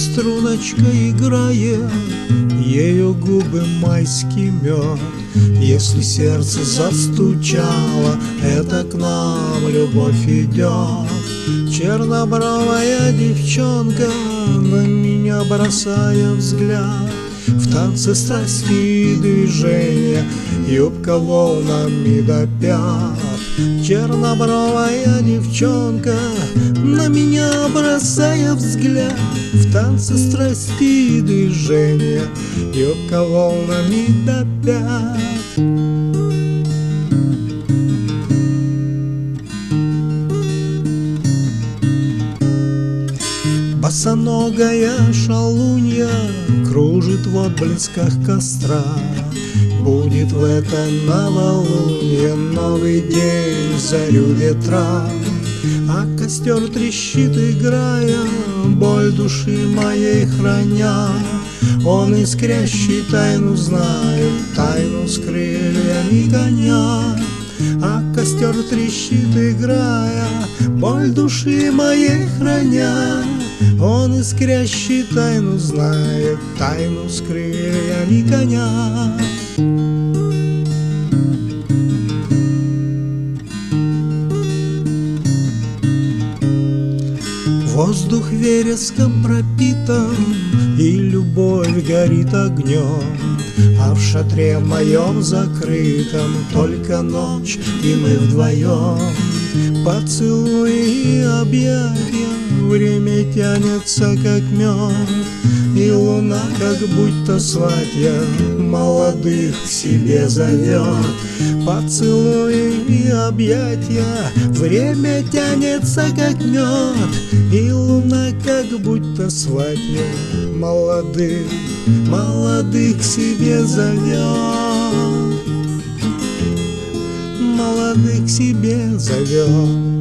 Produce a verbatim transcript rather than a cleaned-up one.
струночкой играя, ее губы майский мед. Если сердце застучало, это к нам любовь идет. Чернобровая девчонка, на меня бросая взгляд, в танце страсти и движения, юбка волнами до пят. Чернобровая девчонка, на меня бросая взгляд, в танце страсти и движения, юбка волнами до пят. Босоногая шалунья кружит в отблесках костра. Будет в это новолунье новый день, зарю ветра. А костер трещит, играя, боль души моей храня. Он искрящий тайну знает, тайну с крыльями коня. А костер трещит, играя, боль души моей храня. Он искрящий тайну знает, тайну с крыльями коня. Воздух вереском пропитан, и любовь горит огнем. А в шатре моем закрытом только ночь, и мы вдвоем. Поцелуи и объятия, время тянется как мед. И луна, как будто сватья, молодых к себе зовет. Поцелуи и объятия, время тянется как мед. И луна, как будто сватья, молодых, молодых к себе зовет. Молодых к себе зовет.